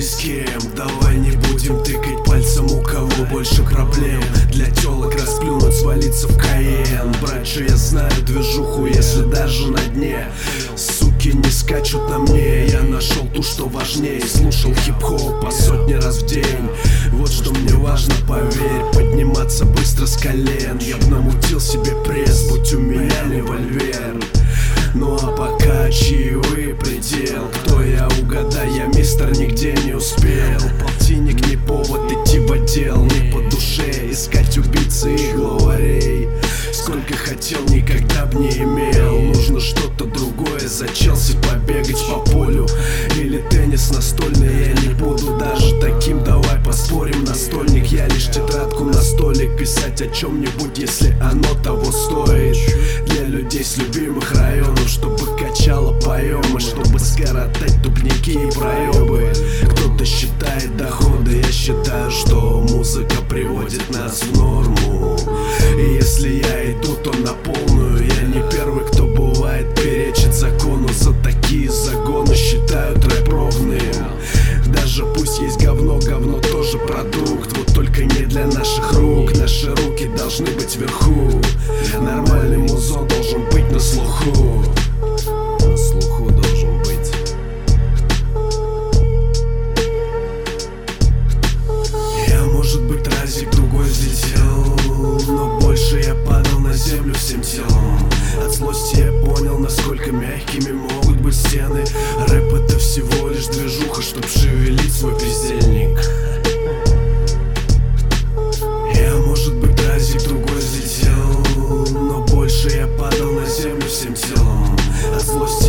с кем. Давай не будем тыкать пальцем, у кого больше проблем. Для телок расплюнуть, свалиться в Каен. Братья, я знаю движуху, если даже на дне. Суки не скачут на мне, я нашел ту, что важнее. Слушал хип-хоп по сотни раз в день. Вот что мне важно, поверь, подниматься быстро с колен. Я б намутил себе пресс, будь у меня револьвер. Ну а пока чаевые предел. Кто я, угадай, я мистер нигде не успел. Полтинник не повод идти в отдел, не по душе искать убийцы и главарей. Сколько хотел, никогда б не имел. Нужно что-то другое, за Челси побегать по полю. Или теннис настольный, я не буду даже таким. Давай поспорим, настольник, я лишь тетрадку на столик. Писать о чем-нибудь, если оно того стоит. Для людей с любимых районов, чтобы качало поем, и чтобы скоротать тупники и проебы. Кто-то считает доходы, я считаю, что музыка приводит нас в норму. И если я иду, то на полную. Я не первый, кто бывает перечит закону. За такие загоны считают рэп ровным. Даже пусть есть говно, говно тоже продукт. Вот только не для наших рук. Наши руки должны быть вверху. Нормальный музон должен быть на слуху. На слуху должен быть. Я, может быть, разик другой взлетел, но больше я падал на землю всем телом. От злости я понял, насколько мягкими могут быть стены. Рэп — это всего лишь движуха, чтоб шевелить свой бездельник. Я, может быть, разик другой взлетел, но больше я падал на землю всем телом. От злости